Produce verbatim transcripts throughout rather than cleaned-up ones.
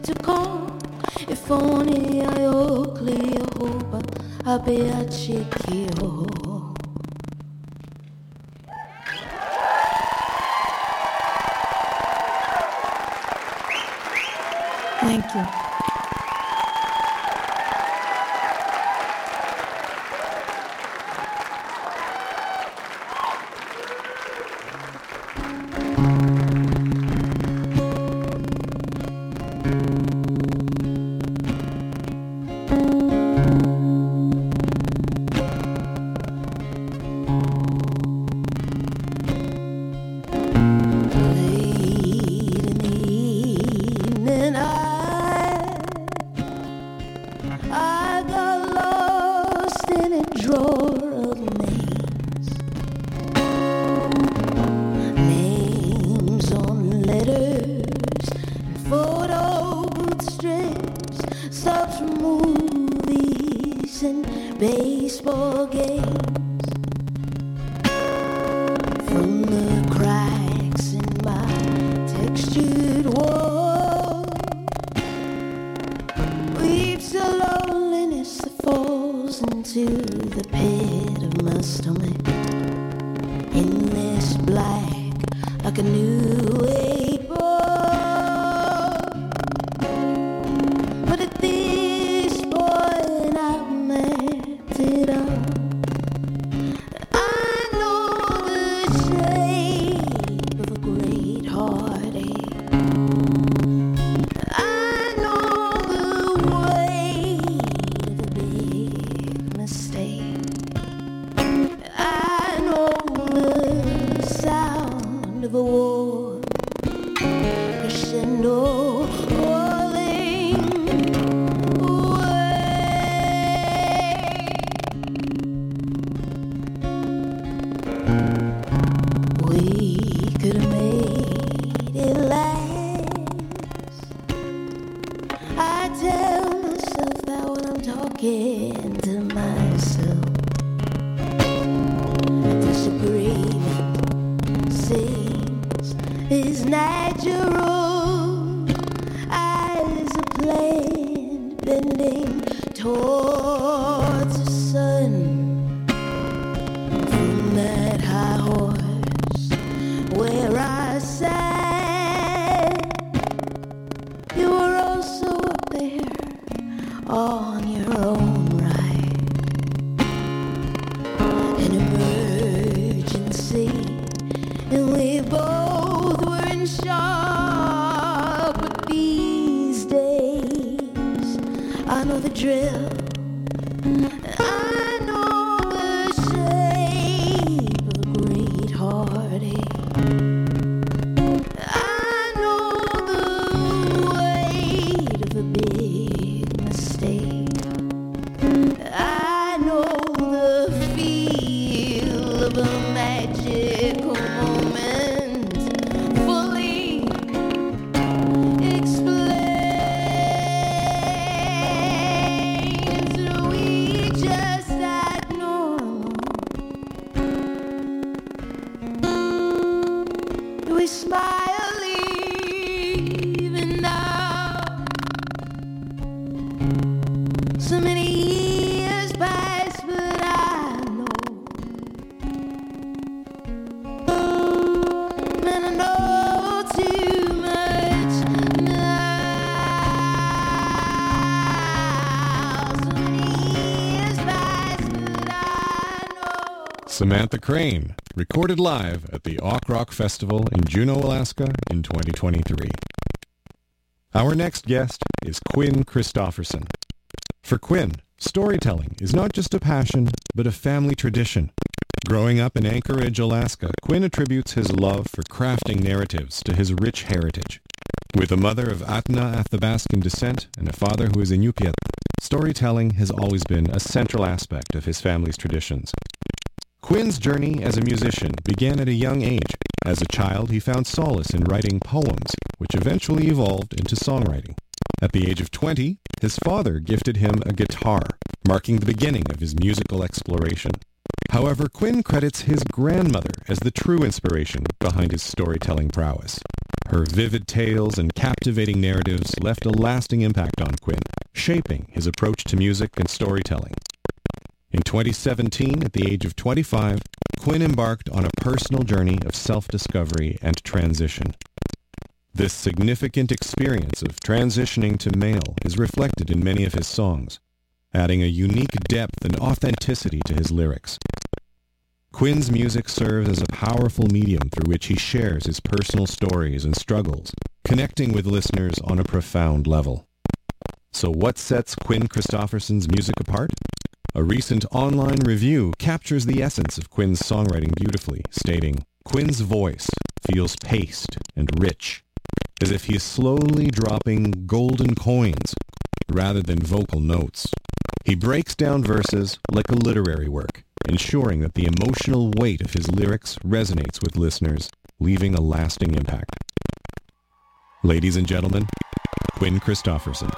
to come. If only I oakley hope I be a cheeky ho. Thank you. Baseball games from the cracks in my textured wall weeps a loneliness that falls into the pit of my stomach in this black like a new eight ball. But at this point I've met it all. I know the shape of a great heartache. I know the weight of a big mistake. I know the sound of a war crescendo rolling away. We could have made it last. I tell myself that when I'm talking to myself. Disagreement seems is natural as a plant bending towards the sun. From that high horse where I sat, you were also up there on your own right. An emergency, and we both were in shock. But these days, I know the drill. I know the shape of a great heartache. I know the weight of a big mistake. I know the feel of a magical moment fully explains. We just act normal. We smile even now. So many years pass, but I know, man, I know too much now. So many years pass, but I know. Samantha Crane, recorded live at the Auk Rock Festival in Juneau, Alaska in twenty twenty-three. Our next guest is Quinn Christopherson. For Quinn, storytelling is not just a passion, but a family tradition. Growing up in Anchorage, Alaska, Quinn attributes his love for crafting narratives to his rich heritage. With a mother of Ahtna Athabascan descent and a father who is Inupiat, storytelling has always been a central aspect of his family's traditions. Quinn's journey as a musician began at a young age. As a child, he found solace in writing poems, which eventually evolved into songwriting. At the age of twenty, his father gifted him a guitar, marking the beginning of his musical exploration. However, Quinn credits his grandmother as the true inspiration behind his storytelling prowess. Her vivid tales and captivating narratives left a lasting impact on Quinn, shaping his approach to music and storytelling. In twenty seventeen, at the age of twenty-five, Quinn embarked on a personal journey of self-discovery and transition. This significant experience of transitioning to male is reflected in many of his songs, adding a unique depth and authenticity to his lyrics. Quinn's music serves as a powerful medium through which he shares his personal stories and struggles, connecting with listeners on a profound level. So what sets Quinn Christopherson's music apart? A recent online review captures the essence of Quinn's songwriting beautifully, stating, "Quinn's voice feels paced and rich, as if he is slowly dropping golden coins rather than vocal notes. He breaks down verses like a literary work, ensuring that the emotional weight of his lyrics resonates with listeners, leaving a lasting impact." Ladies and gentlemen, Quinn Christopherson.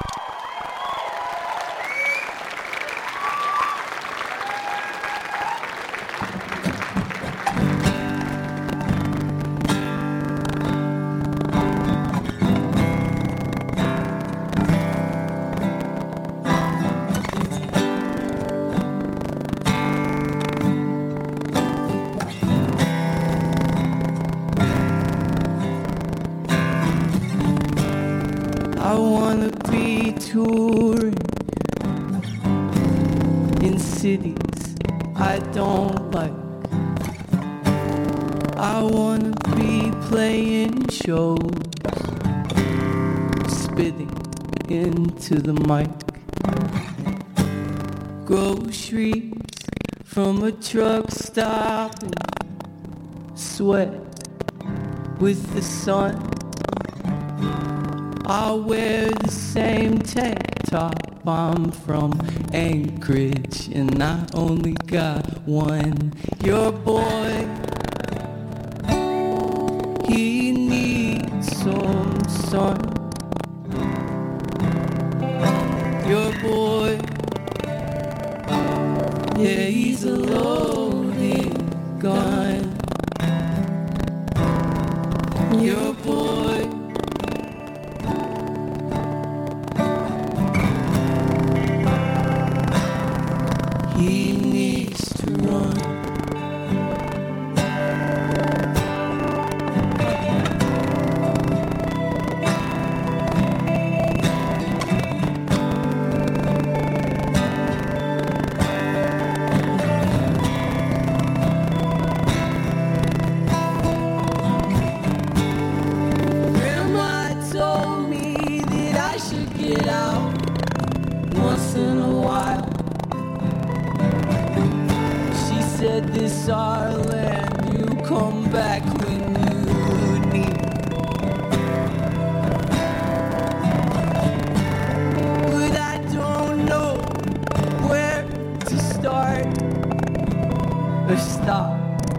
I wanna be touring in cities I don't like. I wanna be playing shows, spitting into the mic. Groceries from a truck stop and sweat with the sun. I wear the same tank top. I'm from Anchorage and I only got one. Your boy, he needs some sun. Your boy, yeah, he's a loaded gun. Your boy, he needs to run. Grandma told me that I should get out once in a while. Said this our land, you come back when you need. But I don't know where to start or stop.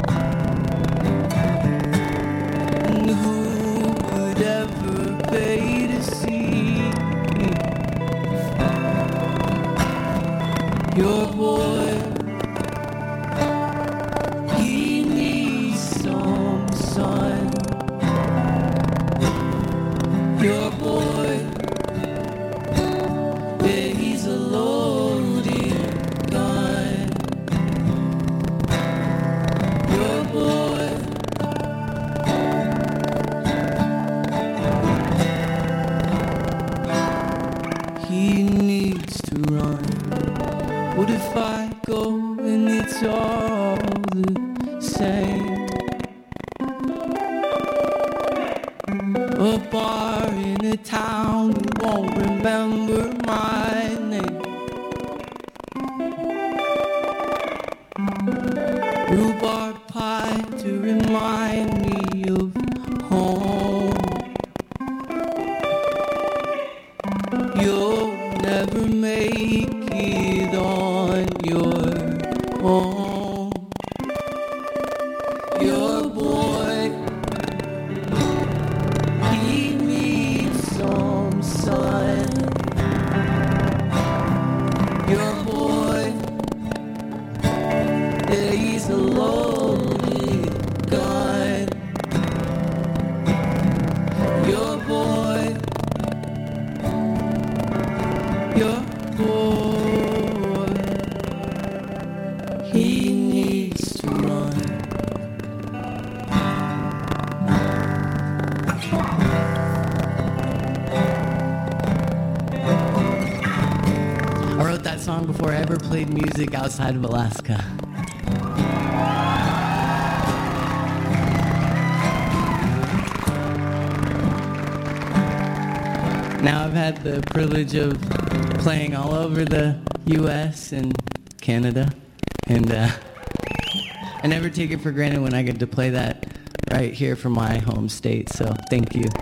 And who would ever pay to see your boy? Your boy, yeah, he's a loaded gun. Your boy, he needs to run. What if I go and it's all the same? A bar in a town who won't remember my name. Rhubarb pie to remind me of home. You'll never make it on your own. Your boy, he needs some sun. Your boy, yeah, he's a loaded gun. I wrote that song before I ever played music outside of Alaska. Now I've had the privilege of playing all over the U S and Canada, and uh, I never take it for granted when I get to play that right here from my home state, so thank you.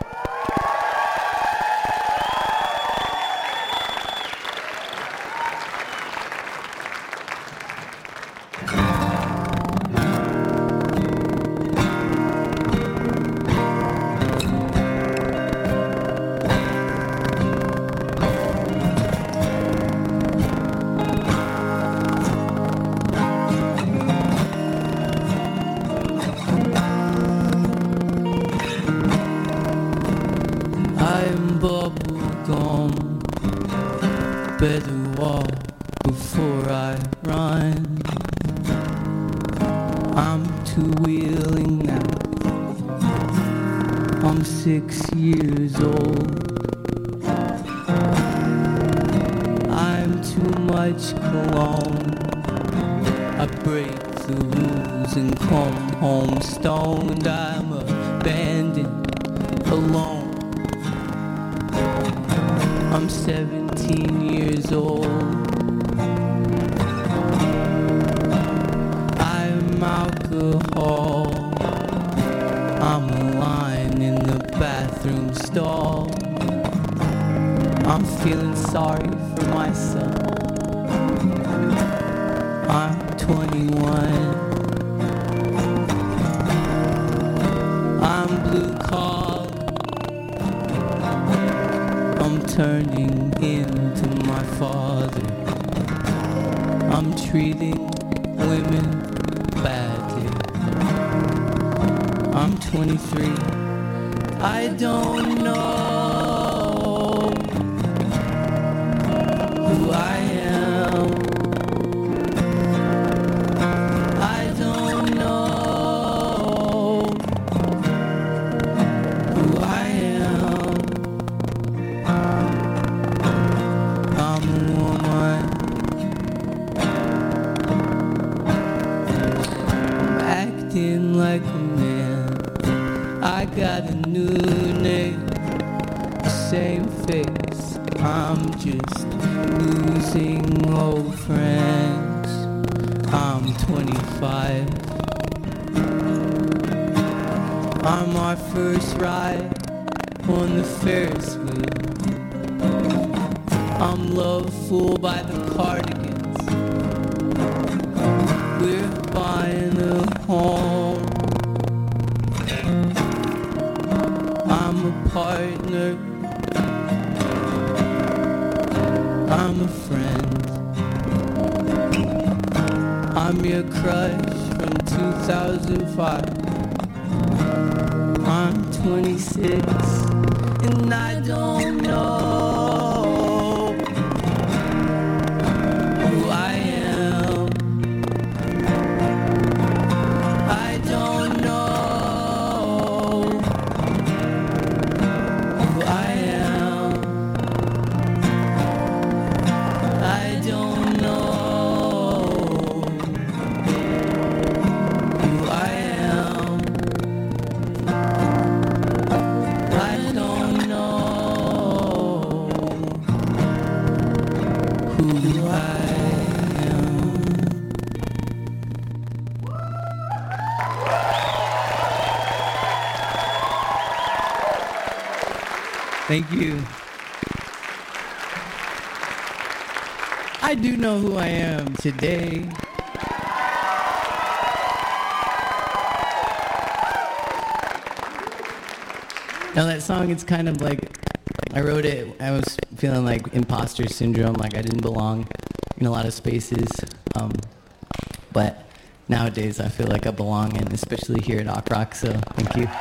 I'm bubblegum, better walk before I run. I'm two-wheeling now, I'm six years old. I'm too much cologne, I break the rules and come home stoned. I'm abandoned, alone. I'm seventeen years old. I'm alcohol. I'm a line in the bathroom stall. I'm feeling sorry for myself. I'm twenty-one. I'm blue collar. I'm turning into my father. I'm treating women badly. I'm twenty-three. I don't know who I am. I don't know who I am. I'm a woman. I'm acting like a man. I got a new name, same face. I'm just losing old friends. I'm twenty-five. I'm our first ride on the Ferris wheel. I'm love fooled by the cardigans. We're buying a home. I'm a partner. I'm a friend. I'm your crush from two thousand five. I'm twenty-six and I don't know who I am. I don't know who I am. I don't know who I am. I don't know who I am. Thank you. I do know who I am today. Now that song, it's kind of like, I wrote it, I was feeling like imposter syndrome, like I didn't belong in a lot of spaces. Um, but nowadays I feel like I belong, and especially here at Awk Rock, so thank you.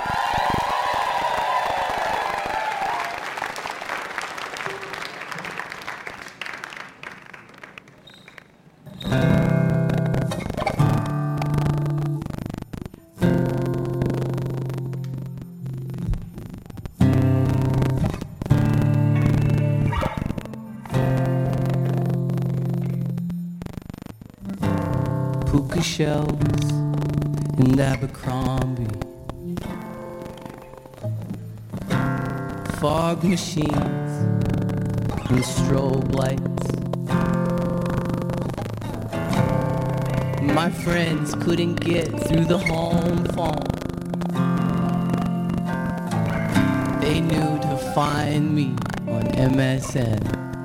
puka shells and Abercrombie, fog machines and strobe lights. My friends couldn't get through the home phone. They knew to find me on M S N.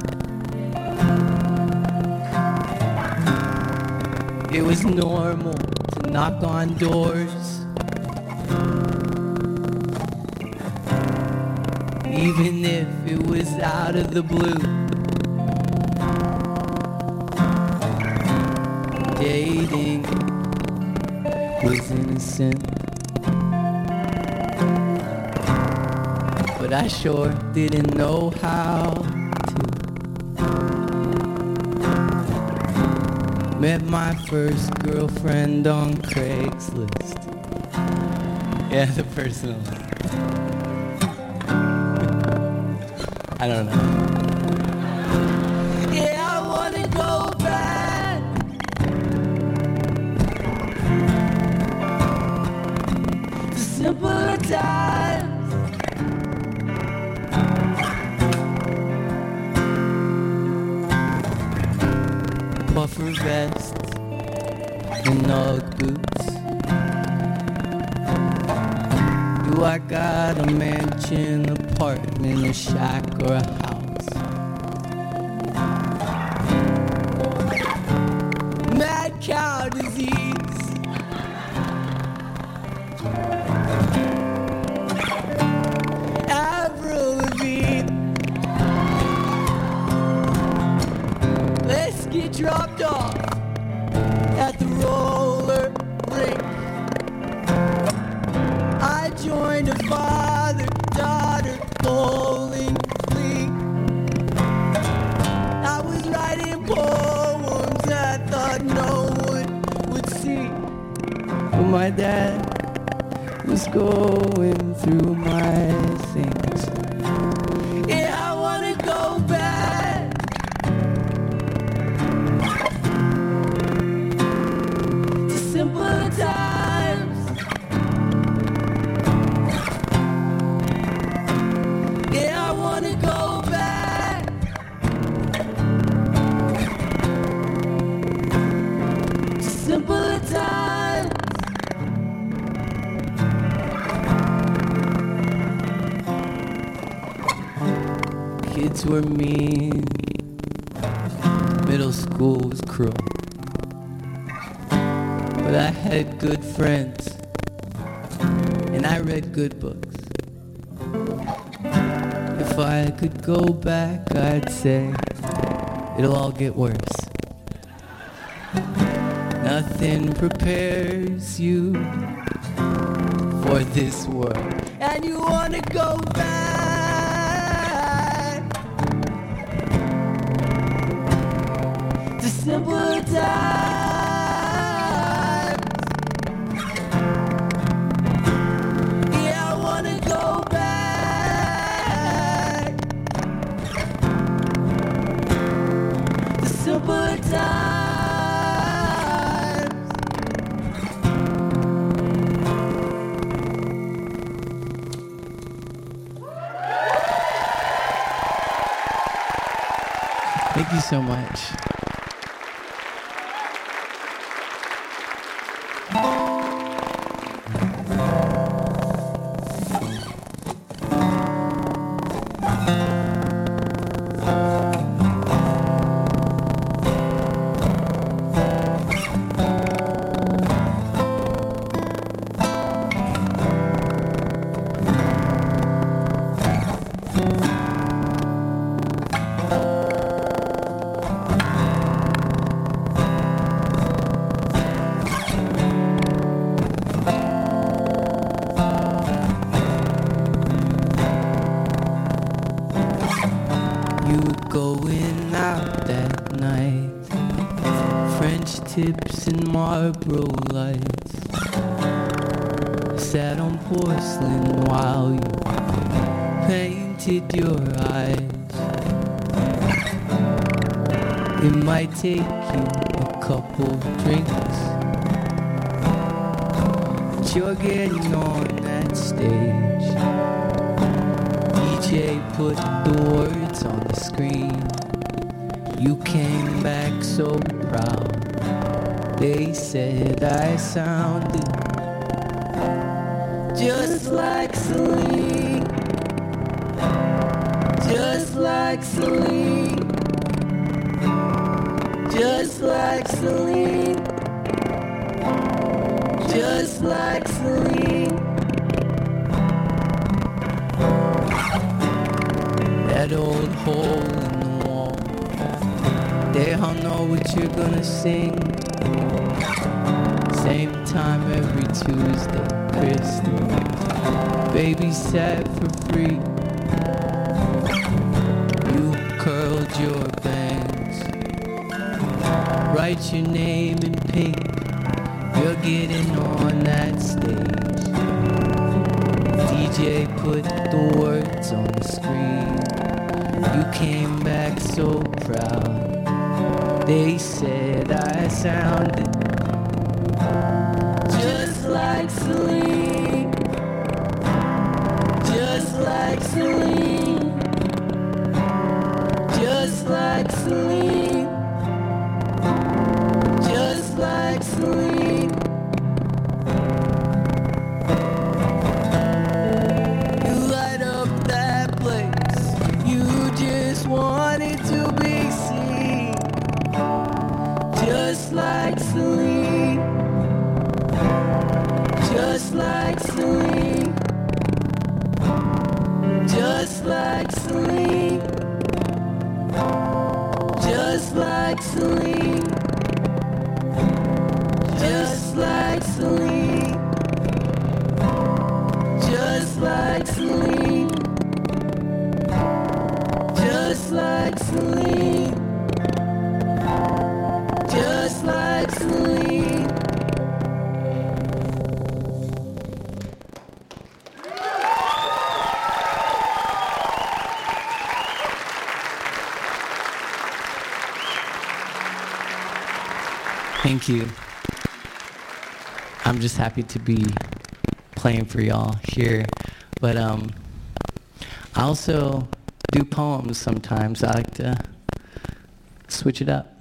It was normal to knock on doors, even if it was out of the blue. Dating was innocent, but I sure didn't know how to. Met my first girlfriend on Craigslist. Yeah, the personal. I don't know. Yeah, I wanna go back to simpler times. Puffer vests and Ugg boots. Do I got a mansion, apartment, a shack, or a house? Mad cow disease. Avril Lavigne. Let's get dropped off at the roller rink. I joined a father-daughter bowling league. I was writing poems I thought no one would see, but my dad was going through my things. Yeah, I wanna go back to simpler times. Yeah, I wanna go back to simpler times. Kids were mean, middle school was cruel, but I had good friends, and I read good books. If I could go back, I'd say it'll all get worse. Nothing prepares you for this world, and you wanna go back to simpler times. Yeah, I wanna go back to simpler times. Thank you so much. You were going out that night, French tips and Marlboro lights. Sat on porcelain while you painted your eyes. It might take you a couple drinks But you're getting on that stage. D J put the words on the screen. You came back so proud. They said I sounded just like Celine. Just like Celine. Just like Celine. Just like Celine. That old hole in the wall. They all know what you're gonna sing. Same time every Tuesday, Christmas. Babysat for free. You curled your bangs. Write your name in pink. You're getting on that stage. D J put the words on the screen. You came back so proud. They said I sounded just like Celine. Just like Celine. Just like Celine. Just like Celine. You light up that place. You just wanted to be seen. Just like Celine. Just like Celine. Just like Celine. Just like Celine. Just like Celine. Just like Celine. Just like Celine. Just like Celine. Thank you. I'm just happy to be playing for y'all here. But um, I also do poems sometimes. I like to switch it up.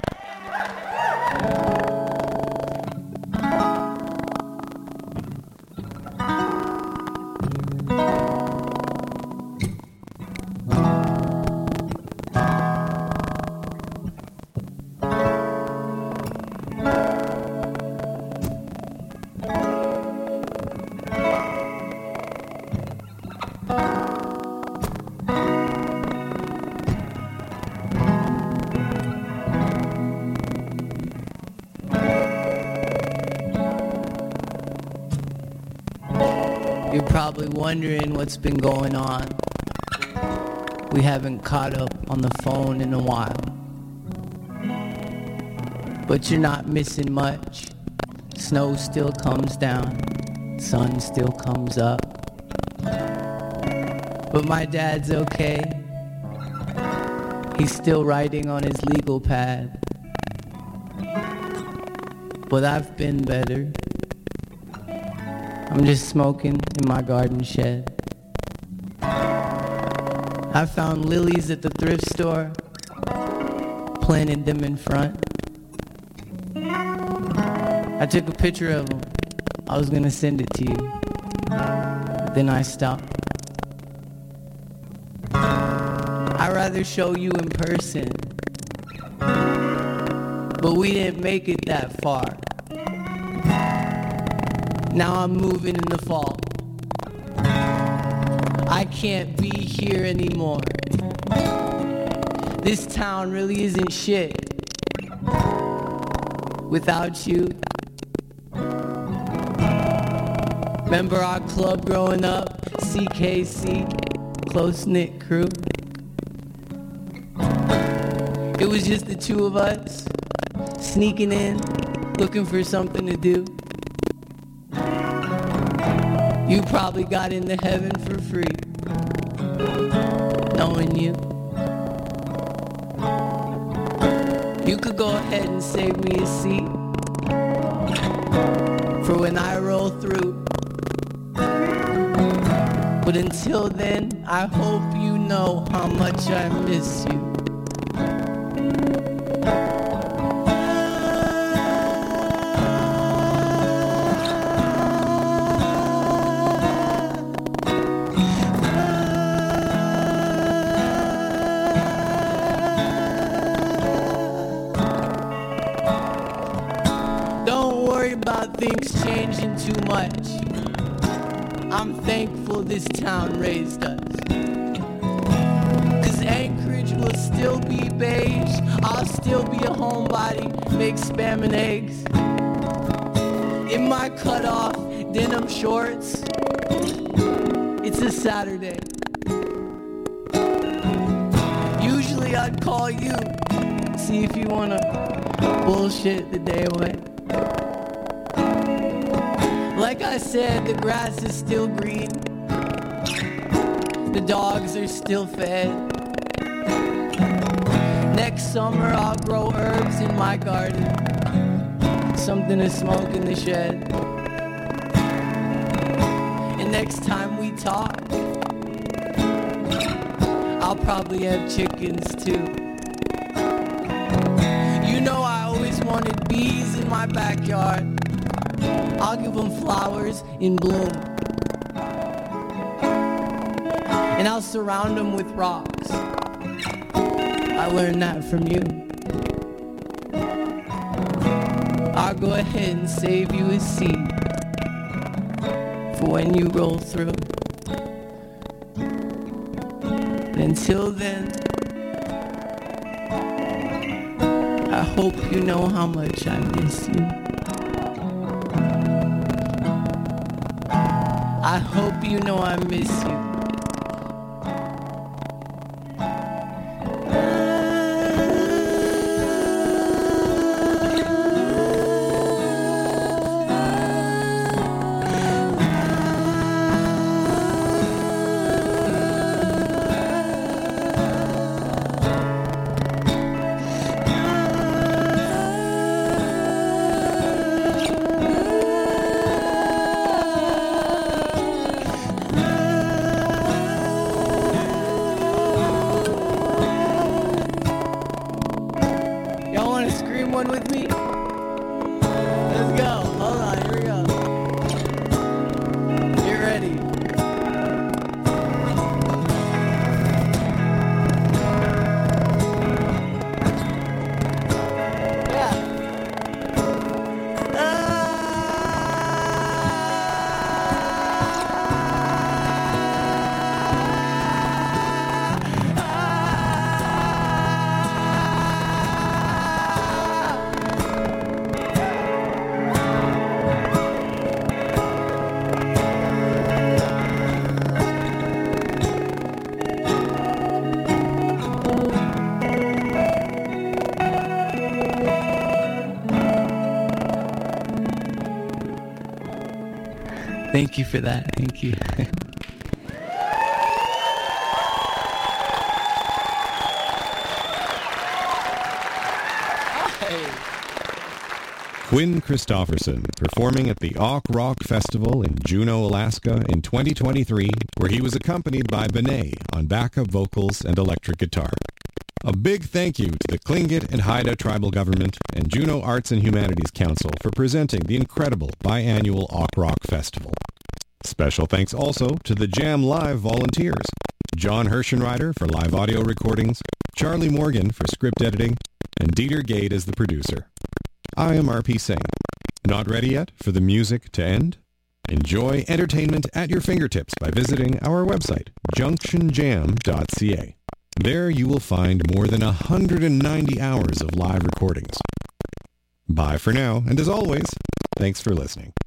You're probably wondering what's been going on. We haven't caught up on the phone in a while. But you're not missing much. Snow still comes down. Sun still comes up. But my dad's okay. He's still writing on his legal pad. But I've been better. I'm just smoking in my garden shed. I found lilies at the thrift store, planted them in front. I took a picture of them. I was gonna send it to you, but then I stopped. I'd rather show you in person, but we didn't make it that far. Now I'm moving in the fall. I can't be here anymore. This town really isn't shit without you. Remember our club growing up? C K C, close-knit crew. It was just the two of us, sneaking in, looking for something to do. You probably got into heaven for free, knowing you. You could go ahead and save me a seat for when when I roll through. But until then, I hope you know how much I miss you. Don't worry about things changing too much. I'm thankful this town raised us. Cause Anchorage will still be beige. I'll still be a homebody, make spam and eggs. In my cut-off denim shorts, it's a Saturday. Usually I'd call you, see if you wanna bullshit the day away. Like I said, the grass is still green. The dogs are still fed. Next summer I'll grow herbs in my garden. Something to smoke in the shed. And next time we talk, I'll probably have chickens too. You know I always wanted bees in my backyard. I'll give them flowers in bloom. And I'll surround them with rocks. I learned that from you. I'll go ahead and save you a seat for when you roll through. But until then, I hope you know how much I miss you. I hope you know I miss you. One with me? Let's go. Hold on, here we go. Get ready. Yeah. Thank you for that. Thank you. Quinn Christopherson performing at the Auk Rock Festival in Juneau, Alaska in twenty twenty-three, where he was accompanied by Benet on backup vocals and electric guitar. A big thank you to the Tlingit and Haida Tribal Government and Juneau Arts and Humanities Council for presenting the incredible biannual Auk Rock Festival. Special thanks also to the Jam Live volunteers, John Herschenreiter for live audio recordings, Charlie Morgan for script editing, and Dieter Gade as the producer. I am R P Singh. Not ready yet for the music to end? Enjoy entertainment at your fingertips by visiting our website, junction jam dot c a. There you will find more than one hundred ninety hours of live recordings. Bye for now, and as always, thanks for listening.